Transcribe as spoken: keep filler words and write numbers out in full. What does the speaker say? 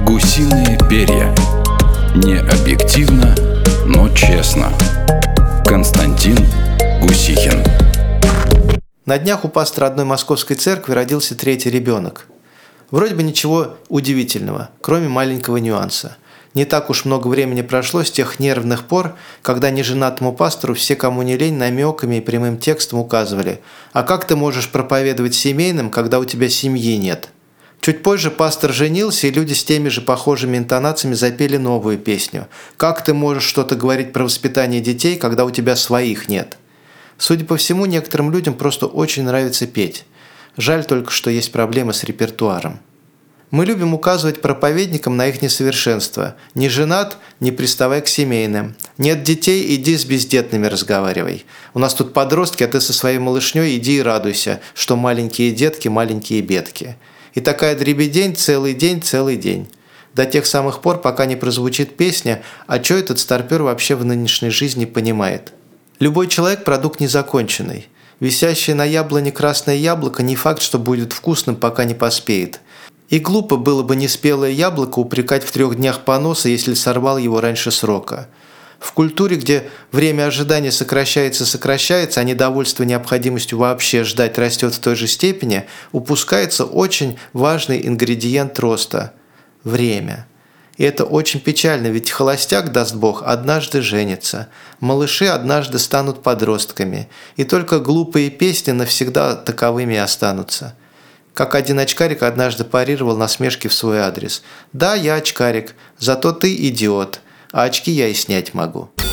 Гусиные перья. Не объективно, но честно. Константин Гусихин. На днях у пастора одной московской церкви родился третий ребенок. Вроде бы ничего удивительного, кроме маленького нюанса. Не так уж много времени прошло с тех нервных пор, когда неженатому пастору все, кому не лень, намеками и прямым текстом указывали: «А как ты можешь проповедовать семейным, когда у тебя семьи нет?» Чуть позже пастор женился, и люди с теми же похожими интонациями запели новую песню: «Как ты можешь что-то говорить про воспитание детей, когда у тебя своих нет?» Судя по всему, некоторым людям просто очень нравится петь. Жаль только, что есть проблемы с репертуаром. Мы любим указывать проповедникам на их несовершенство. Не женат – не приставай к семейным. Нет детей – иди с бездетными разговаривай. У нас тут подростки, а ты со своей малышней иди и радуйся, что маленькие детки – маленькие бедки. И такая дребедень целый день, целый день. До тех самых пор, пока не прозвучит песня «А чё этот старпер вообще в нынешней жизни понимает?». Любой человек – продукт незаконченный. Висящее на яблоне красное яблоко не факт, что будет вкусным, пока не поспеет. И глупо было бы неспелое яблоко упрекать в трех днях поноса, если сорвал его раньше срока. В культуре, где время ожидания сокращается-сокращается, а недовольство необходимостью вообще ждать растет в той же степени, упускается очень важный ингредиент роста – время. И это очень печально, ведь холостяк, даст Бог, однажды женится, малыши однажды станут подростками, и только глупые песни навсегда таковыми останутся. Как один очкарик однажды парировал насмешки в свой адрес: «Да, я очкарик, зато ты идиот, а очки я и снять могу».